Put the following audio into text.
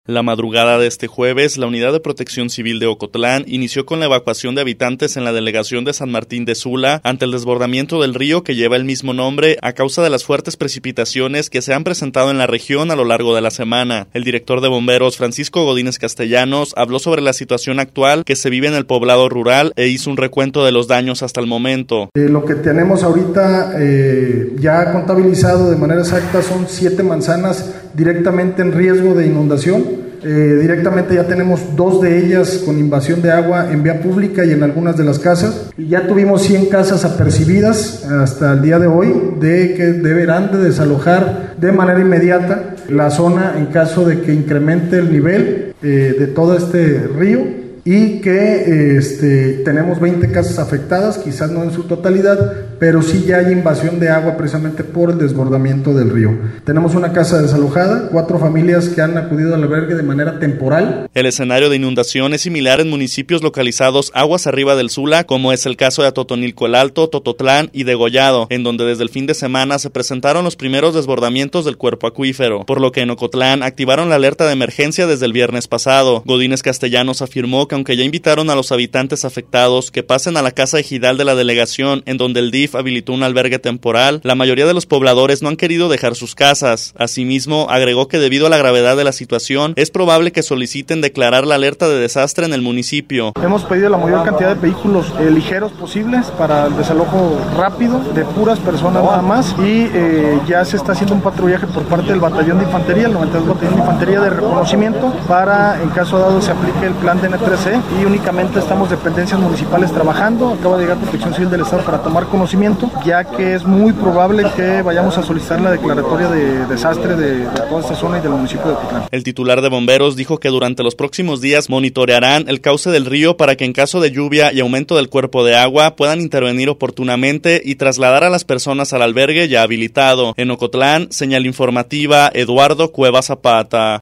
La madrugada de este jueves, la Unidad de Protección Civil de Ocotlán inició con la evacuación de habitantes en la delegación de San Martín de Sula ante el desbordamiento del río que lleva el mismo nombre a causa de las fuertes precipitaciones que se han presentado en la región a lo largo de la semana. El director de bomberos, Francisco Godínez Castellanos, habló sobre la situación actual que se vive en el poblado rural e hizo un recuento de los daños hasta el momento. Lo que tenemos ahorita ya contabilizado de manera exacta son 7 manzanas directamente en riesgo de inundación. Directamente ya tenemos 2 de ellas con invasión de agua en vía pública y en algunas de las casas. Y ya tuvimos 100 casas apercibidas hasta el día de hoy de que deberán de desalojar de manera inmediata la zona en caso de que incremente el nivel de todo este río. Y que tenemos 20 casas afectadas, quizás no en su totalidad, pero sí ya hay invasión de agua precisamente por el desbordamiento del río. Tenemos una casa desalojada, 4 familias que han acudido al albergue de manera temporal. El escenario de inundación es similar en municipios localizados aguas arriba del Sula, como es el caso de Atotonilco el Alto, Tototlán y Degollado, en donde desde el fin de semana se presentaron los primeros desbordamientos del cuerpo acuífero, por lo que en Ocotlán activaron la alerta de emergencia desde el viernes pasado. Godínez Castellanos afirmó que aunque ya invitaron a los habitantes afectados que pasen a la casa ejidal de la delegación, en donde el DIF habilitó un albergue temporal, la mayoría de los pobladores no han querido dejar sus casas. Asimismo, agregó que debido a la gravedad de la situación, es probable que soliciten declarar la alerta de desastre en el municipio. Hemos pedido la mayor cantidad de vehículos ligeros posibles para el desalojo rápido de puras personas nada más, y ya se está haciendo un patrullaje por parte del batallón de infantería, el 92 batallón de infantería de reconocimiento, para en caso dado se aplique el plan de N3C. Y únicamente estamos dependencias municipales trabajando. Acaba de llegar Protección Civil del Estado para tomar conocimiento, ya que es muy probable que vayamos a solicitar la declaratoria de desastre de toda esta zona y del municipio de Ocotlán. El titular de bomberos dijo que durante los próximos días monitorearán el cauce del río para que en caso de lluvia y aumento del cuerpo de agua puedan intervenir oportunamente y trasladar a las personas al albergue ya habilitado. En Ocotlán, señal informativa, Eduardo Cueva Zapata.